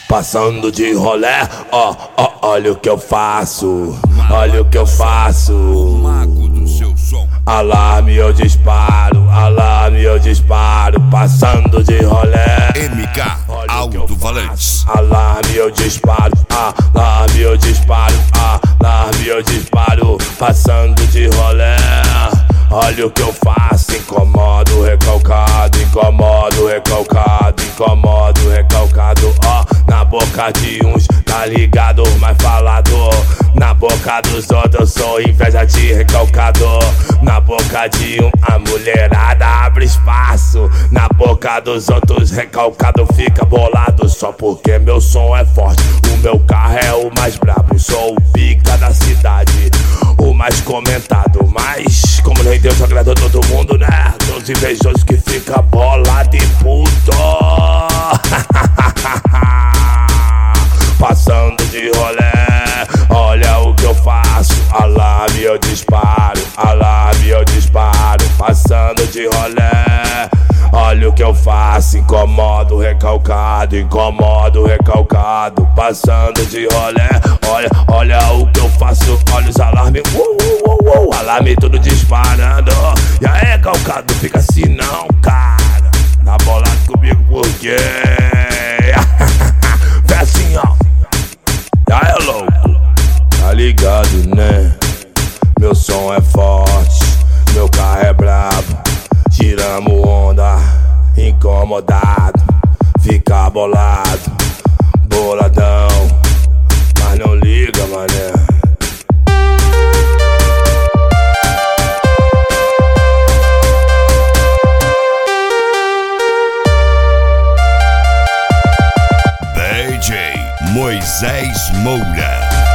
Passando de rolé, ó, ó, olha o que eu faço, olha o que eu faço. Mago do seu som. Alarme eu disparo, passando de rolé. MK Alto Valentes. Alarme eu disparo, passando de rolé. Olha o que eu faço, incomodo, recalcado, ó, na boca de uns, tá ligado, mas falador. Na boca dos outros eu sou inveja de recalcado. Na boca de um, a mulherada abre espaço. Na boca dos outros, recalcado fica bolado. Só porque meu som é forte, o meu carro é o mais brabo. Sou o pica da cidade, o mais comentado. Mas, como nem Deus agradou todo mundo, né? Dos invejosos que fica bolado e puto. Passando de rolé, olha o que eu faço. Alarme eu disparo, passando de rolé. Olha o que eu faço, incomodo, recalcado, passando de rolé. Olha o que eu faço, olha os alarmes, alarme tudo disparando. E aí, calcado, fica assim não, cara. Tá bolado comigo por quê? Vê assim, ó. Aí, louco, tá ligado, né? Meu som é forte, meu carro é brabo. Tiramos onda, incomodado, fica bolado, boladão, mas não liga, mané. DJ Moisés Moura.